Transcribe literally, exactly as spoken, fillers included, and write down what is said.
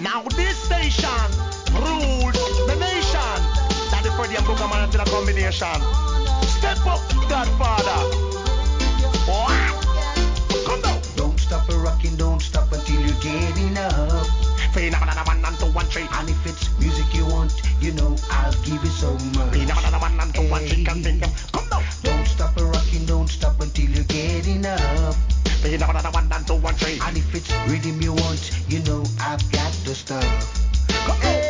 Now this station rules the nation. Daddy Freddy and Boogerman into the combination. Step up, Godfather. What? Come down. Don't stop a rocking, don't stop until you get enough. Phenomenal one and two one three. And if it's music you want, you know I'll give you so much. Phenomenal one and two one three. Can think of. Come down. Don't stop a rocking, don't stop until you get enough. Phenomenal one and two one three. And if it's rhythm you want, you know I've got the stuff. Come on.